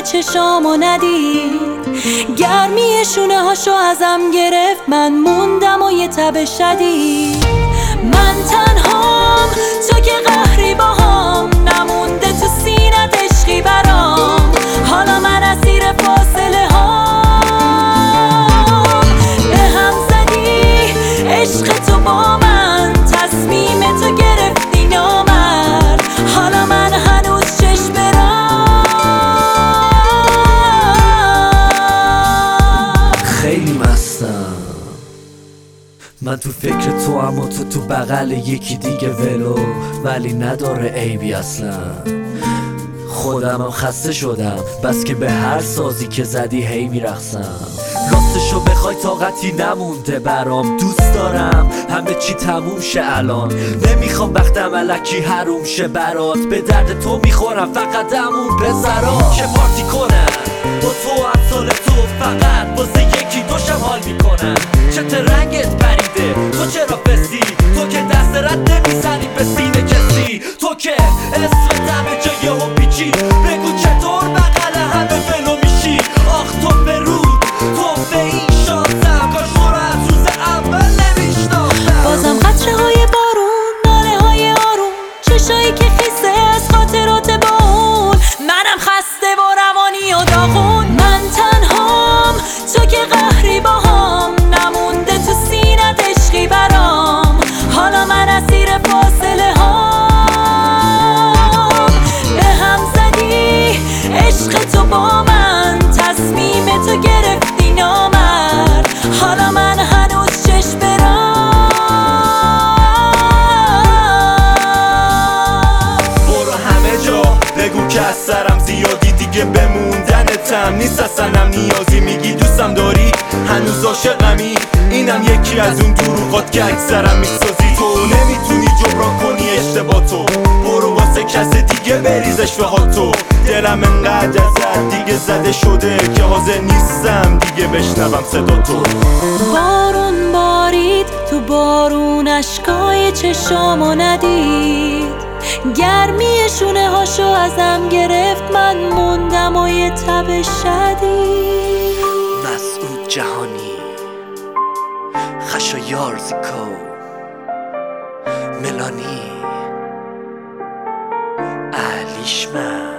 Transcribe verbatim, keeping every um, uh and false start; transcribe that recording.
چشامو ندید، گرمی شونه هاشو ازم گرفت، من موندم و یه تب شدید. من تنهام، تو که قهری باهام، نمونده تو سینت عشقی برام، حالا من اسیر فاصله هام. به هم زدی عشق تو با من، تصمیم تو گرفتی نامرد، حالا من هنوز چشم برام. خیلی مستم من تو فکر تو، اما تو تو بغل یکی دیگه ولو، ولی نداره عیبی اصلا. خودمم خسته شدم بس که به هر سازی که زدی هی میرقصم. راستشو بخوای طاقتی نمونده برام، دوست دارم همه چی تموم شه الان، نمیخوام وقتم الکی حروم شه برات، به درد تو میخورم فقط همون پسرا که پارتی کنن با تو امثال تو، فقط واسه یکی دوشم حال میکنن. چته رنگت پریده تو چرا بسی، تو که دست رد نمیزنی به سینه کسی، تو که اسم همه جا یهو پیچی، بگو چطور بغل همه ولو میشی. آخ تو فرود تو به این شانسم، کاش تو رو از روز اول نمیشناختم. بازم قطره های بارون، ناله های آروم، چشایی که خیسه از خاطرات با اون، منم خسته و روانی و داغون. من تنهام، تو که قهری باهام، نمونده تو سینت عشقی برام، حالا من اسیر فاصله هام. به هم زدی عشق تو با من، تصمیم تو گرفتی نامرد، حالا من هنوز چشم برام. برو همه جا بگو که از سرم زیادی، دیگه بموندنتم نیست اصلا نیازی. میگی دوستم داری هنوز عاشقمی، اینم یکی از اون دروغات که اکثرم میسازی. تو نمیتونی جبران کنی اشتباه تو، برو واسه کس دیگه بریزش به تو. دلم انقدر ازت دیگه زده شده که حاضر نیستم دیگه بشنوم صدا تو. بارون بارید تو بارون، اشکای چشامو ندید، گرمی شونه هاشو ازم گرفت، من موندم و یه تب شدید. مسعود جهانی، خشو یارزیکو، ملانی، علیشمن.